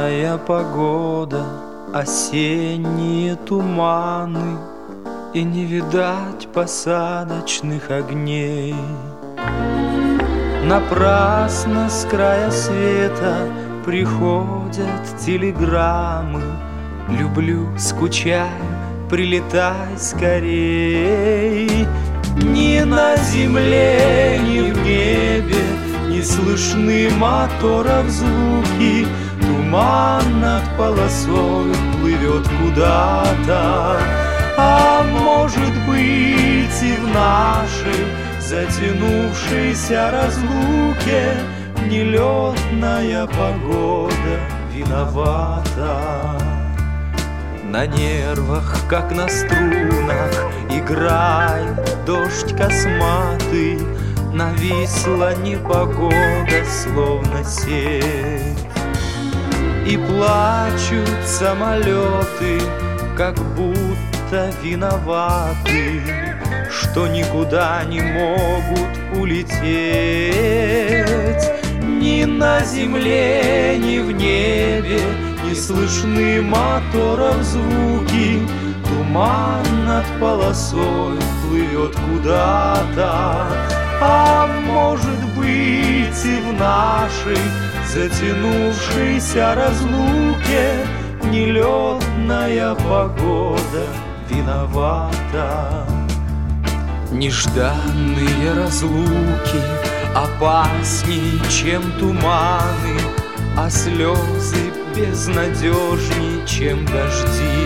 Нелетная погода, осенние туманы, и не видать посадочных огней. Напрасно с края света приходят телеграммы: люблю, скучаю, прилетай скорей. Ни на земле, ни в небе не слышны моторов звуки. Туман над полосой плывет куда-то. А может быть, и в нашей затянувшейся разлуке нелетная погода виновата. На нервах, как на струнах, играет дождь косматый. Нависла непогода, словно сеть, и плачут самолеты, как будто виноваты, что никуда не могут улететь. Ни на земле, ни в небе не слышны моторов звуки. Туман над полосой плывет куда-то. А может быть, и в нашей затянувшейся разлуке нелетная погода виновата. Нежданные разлуки опасней, чем туманы, а слезы безнадежней, чем дожди.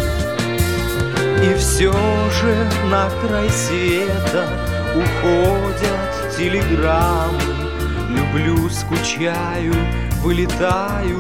И все же на край света уходят телеграммы: люблю, скучаю, вылетаю,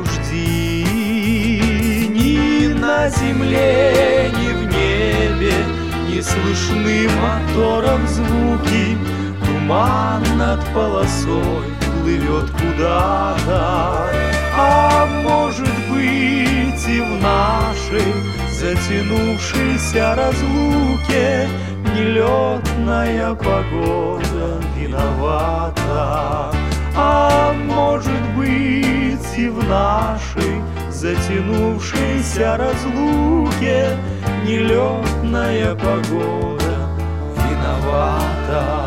жди. Ни на земле, ни в небе не слышны моторов звуки. Туман над полосой плывет куда-то. А может быть, и в нашей затянувшейся разлуке нелетная погода виновата. А может быть, и в нашей затянувшейся разлуке нелетная погода виновата.